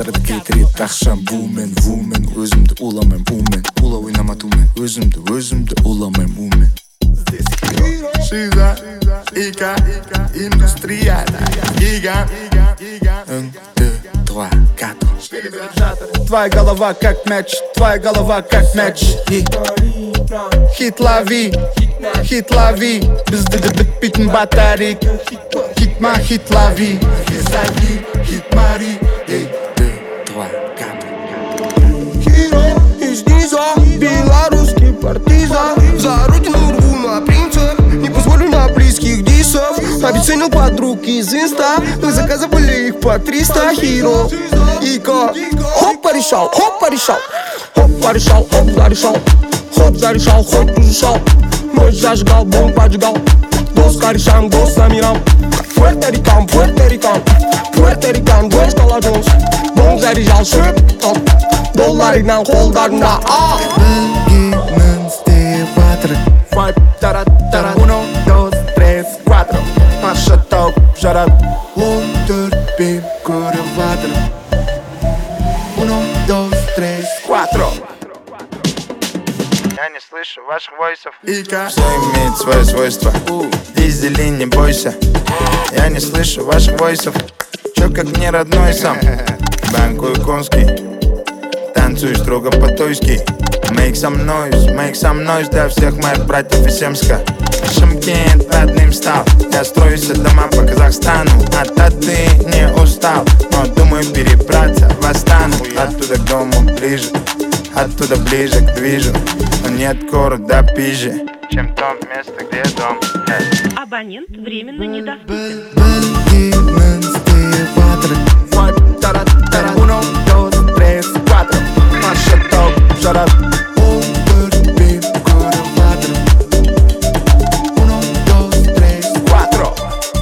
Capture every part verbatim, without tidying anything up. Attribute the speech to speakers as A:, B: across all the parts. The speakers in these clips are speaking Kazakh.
A: батырды кетірет ақша бумен вумен. Өзімді уламайм бумен, ула ойнама тумен. Өзімді, өзімді уламайм бумен. Шиза, ика, индустрияда гигант. Un, deux, trois, quatre. Твоя голова как мяч, твоя голова как мяч. Хит лови, хит лови. Бізді де бітпейтін батарейк. Хит ма, хит лови. Хит мари. Un, deux, trois, quatre.
B: Hero из низа, белорусский партизан. За родину рву на принцев, не позволю на близких дисов. Обесценил подруг из инста, мы заказывали их по триста. Hero, Ика, хоп порешал, хоп порешал. Хоп порешал, хоп зарешал. Хоп зарешал, хоп разрешал. Ночь зажигал, бомб поджигал. Гос корешам, гос намирам. Пуэрто-Рикан, Пуэрто-Рикан. Пуэрто-Рикан, дочь Каладонс. Бомб заряжал, шип, топ. Долларынан қолдарында, а
A: Білгенін істеп атыр. Вайп, тара-тара. Uno, dos, tres, cuatro. Маша тауып жарат. Он төрт бен көріп атыр. Uno, dos, tres, cuatro.
C: Я не слышу ваших войсов.
A: Ика.
D: Все имеет свое свойство. Дизели, не бойся. Я не слышу ваших войсов. Чё как не родной сам. Банкую конский. Танцую строго по-тойски. Make some noise, make some noise для всех моих братьев из Семска. Шымкент родным стал. Я строюсь дома по Казахстану. А то ты не устал, но думаю перебраться в Астану. Оттуда к дому ближе, оттуда ближе к движу. Но нет города пизже,
C: Чем то место, где дом.
E: Абонент временно недоступен.
A: Білгенін істеп атыр. Вайп, тара-тара. Uno, dos, tres, cuatro. Маша тауып жарат. Он төрт бен көріп атыр. Uno, dos, tres, cuatro.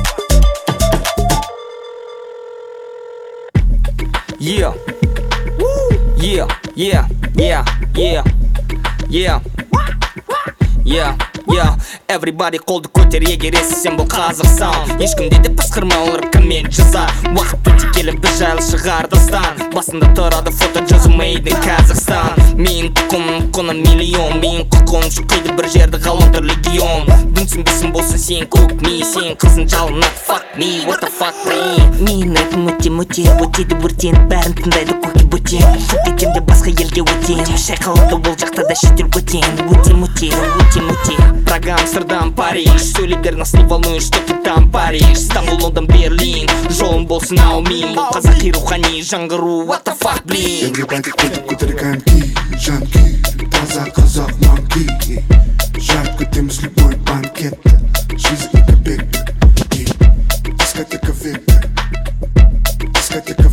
F: Yeah. Yeah, yeah, yeah, yeah, yeah. Yeah, yeah. Everybody қолды көтер егер естісен бұл Қазақстан. Ешкімде де пысқырма олар коммент жаза. Уақыт өте келіп біз жайлы шығар дастан. Басында тұрады фото жазу made in Қазақстан. Мен тұқымым құны миллион. Мен құқым шұқиды бір жерді ғаламтор легион. Дүнсінбесін болсын сен көк ми. Сен қызын жалына fuck me, what the fuck me. Мен айтым өте-мөте, өтеді өртеніп бәрін тыңдайды көке бөтен. Шық кетемде басқа елге өтем. Шайқалады ол жақта да шетел көтен. Өте-мөте, өте-мөте. Прага, Амстердам, Париж. Сөйлегер нас не волнует, что ты там Париж. Стамбул, Лондон, Берлин. Жолың болсын ау мен. Бұл қазақи рухани жаңғыру, what the fuck, блин.
A: Everybody көтіп көтер коньки, жанки. Таза қазақ манки. Жарып көтеміз любой банкетті. Жизнь это бег. Дискотека век. Дискотека